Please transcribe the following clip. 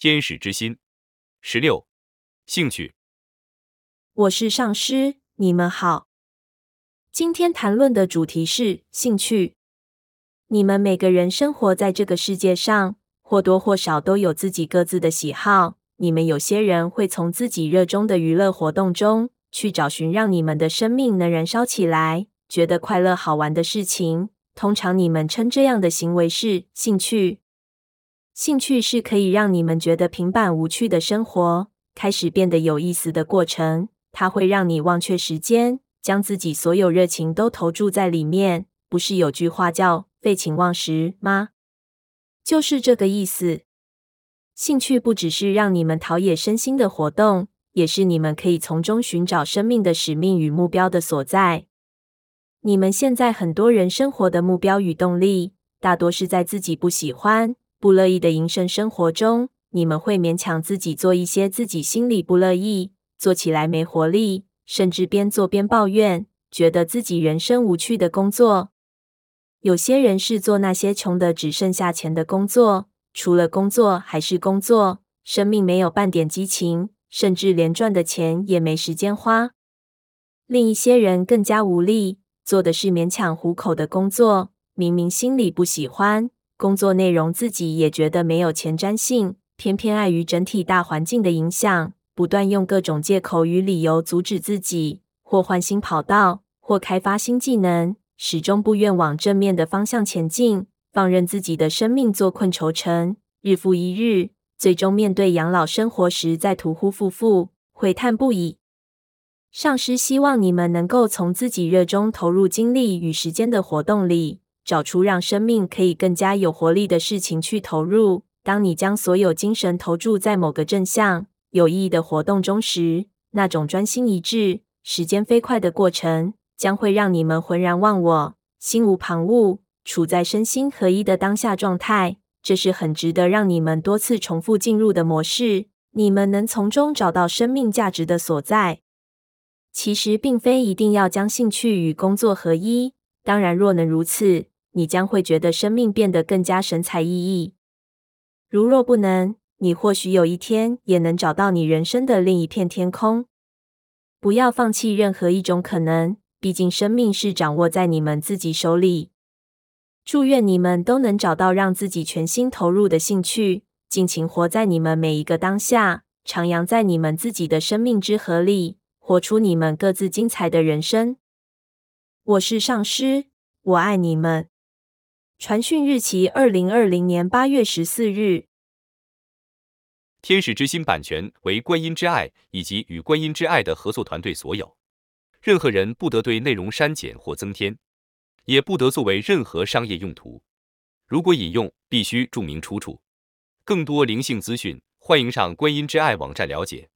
天使之心。16. 兴趣。 我是上师，你们好。今天谈论的主题是兴趣。你们每个人生活在这个世界上，或多或少都有自己各自的喜好。你们有些人会从自己热衷的娱乐活动中，去找寻让你们的生命能燃烧起来，觉得快乐好玩的事情。通常你们称这样的行为是兴趣。兴趣是可以让你们觉得平板无趣的生活开始变得有意思的过程。它会让你忘却时间，将自己所有热情都投注在里面。不是有句话叫废寝忘食吗？就是这个意思。兴趣不只是让你们陶冶身心的活动，也是你们可以从中寻找生命的使命与目标的所在。你们现在很多人生活的目标与动力，大多是在自己不喜欢、不乐意的营生生活中。你们会勉强自己做一些自己心里不乐意，做起来没活力，甚至边做边抱怨，觉得自己人生无趣的工作。有些人是做那些穷得只剩下钱的工作，除了工作还是工作，生命没有半点激情，甚至连赚的钱也没时间花。另一些人更加无力，做的是勉强糊口的工作，明明心里不喜欢，工作内容自己也觉得没有前瞻性，偏偏碍于整体大环境的影响，不断用各种借口与理由阻止自己，或换新跑道，或开发新技能，始终不愿往正面的方向前进，放任自己的生命坐困愁城，日复一日，最终面对养老生活时再徒呼负负，悔叹不已。上师希望你们能够从自己热衷投入精力与时间的活动里，找出让生命可以更加有活力的事情去投入。当你将所有精神投注在某个正向、有意义的活动中时，那种专心一致、时间飞快的过程，将会让你们浑然忘我，心无旁骛，处在身心合一的当下状态。这是很值得让你们多次重复进入的模式，你们能从中找到生命价值的所在。其实并非一定要将兴趣与工作合一，当然若能如此，你将会觉得生命变得更加神采奕奕。如若不能，你或许有一天也能找到你人生的另一片天空。不要放弃任何一种可能，毕竟生命是掌握在你们自己手里。祝愿你们都能找到让自己全心投入的兴趣，尽情活在你们每一个当下，徜徉在你们自己的生命之河里，活出你们各自精彩的人生。我是上师，我爱你们。传讯日期2020年8月14日。 天使之心版权为观音之爱以及与观音之爱的合作团队所有，任何人不得对内容删减或增添，也不得作为任何商业用途。如果引用，必须注明出处。更多灵性资讯，欢迎上观音之爱网站了解。